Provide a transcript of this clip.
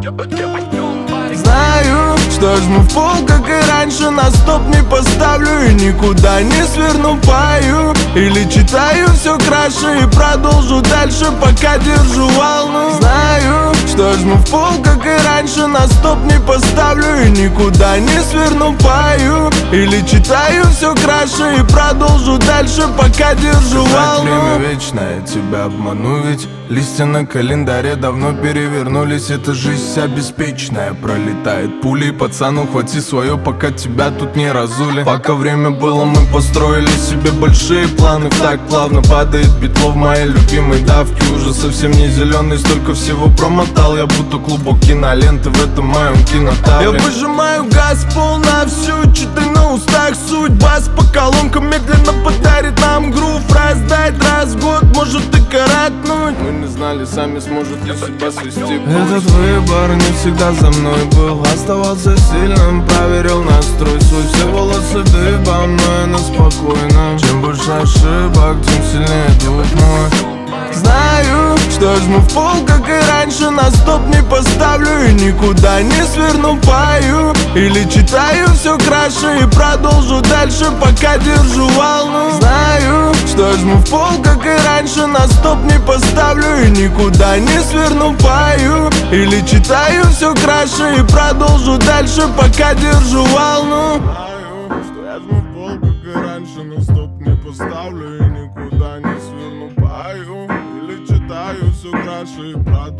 Знаю, что жму в пол, как и раньше, на стоп не поставлю и никуда не сверну, пою или читаю все краше и продолжу дальше, пока держу волну. Знаю, что жму в пол, как и раньше, на стоп не поставлю и никуда не сверну, пою или читаю все краше и продолжу дальше, пока держу волну. Время вечное, тебя обману, ведь листья на календаре давно перевернулись. Эта жизнь вся беспечная, пролетает пулей. Пацану, хвати свое, пока тебя тут не разули. Пока время было, мы построили себе большие планы. Так плавно падает битло в моей любимой давке. Уже совсем не зеленый, столько всего промотал. Я будто клубок киноленты в этом моем кинотавре. Я выжимаю газ пол на всю, читай на устах суть. Бас по колонкам медленно подарит нам грув. Раздать раз в год, может и коротнуть. Мы не знали сами, сможет ли судьба свести. Этот выбор не всегда за мной был. Оставался сильным, проверил настрой свой. Все волосы дыбом, но я на спокойном. Чем больше ошибок, тем сильнее дух мой. Знаю, что жму в пол, как и раньше, на стоп не поставлю и никуда не сверну, пою или читаю все краше и продолжу дальше, пока держу волну. Знаю, что жму в пол, как и раньше, на стоп не поставлю и никуда не сверну, пою или читаю все краше и продолжу дальше, пока держу волну. Знаю, что я жму в пол, как и раньше, но стоп не поставлю и никуда не сверну, пою или читаю все краше и продолжу.